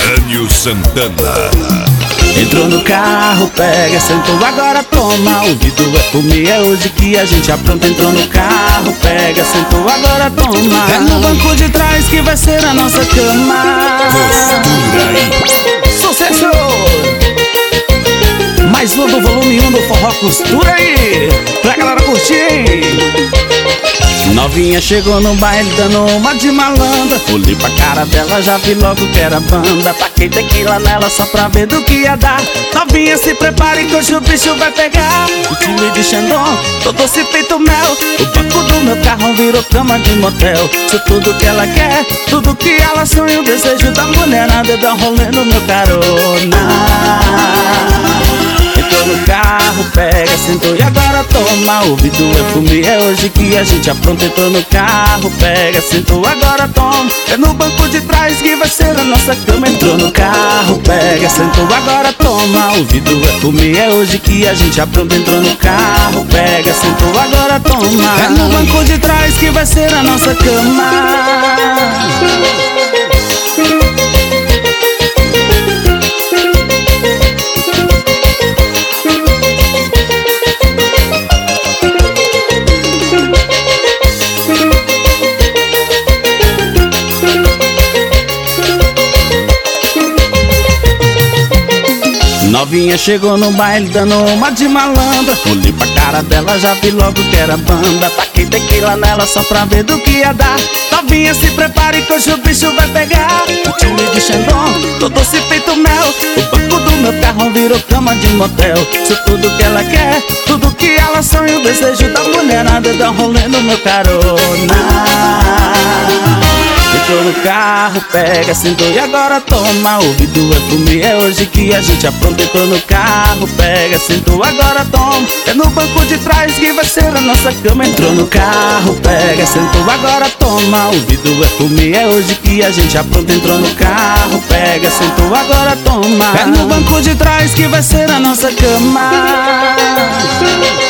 Tânio Santana. Entrou no carro, pega, sentou, agora toma. O vidro é comigo, é hoje que a gente apronta. Entrou no carro, pega, sentou, agora toma. É no banco de trás que vai ser a nossa cama. Costura aí. Sucesso! Mais um do volume 1 do Forró Costura aí, pra galera curtir, hein? Novinha chegou no baile dando uma de malandra. Olhei pra cara dela, já vi logo que era banda. Taquei tequila nela só pra ver do que ia dar. Novinha, se prepare que hoje o bicho vai pegar. O time de Xandão, todo doce feito mel. O banco do meu carro virou cama de motel. Se tudo que ela quer, tudo que ela sonha, o desejo da mulherada, dá um rolê no meu carona. Entrou no carro, pega, sentou e agora toma. O vidro é comigo, é hoje que a gente apronta. Entrou no carro, pega, sentou, agora toma. É no banco de trás que vai ser a nossa cama. Entrou no carro, pega, sentou, agora toma. O vidro é comigo, é hoje que a gente apronta. Entrou no carro, pega, sentou, agora toma. É no banco de trás que vai ser a nossa cama. Novinha chegou no baile dando uma de malandra. Olhei pra cara dela, já vi logo que era banda. Taquei tequila nela só pra ver do que ia dar. Novinha, se prepare que hoje o bicho vai pegar. O time de Xandão, todo doce feito mel. O banco do meu carro virou cama de motel. Se tudo que ela quer, tudo que ela sonha, o desejo da mulherada, dá um rolê no meu carona. Entrou no carro, pega, sentou e agora toma. O vidro é comigo, é hoje que a gente apronta. Entrou no carro, pega, sentou, agora toma. É no banco de trás que vai ser a nossa cama. Entrou no carro, pega, sentou, agora toma. O vidro é comigo, é hoje que a gente apronta. Entrou no carro, pega, sentou, agora toma. É no banco de trás que vai ser a nossa cama.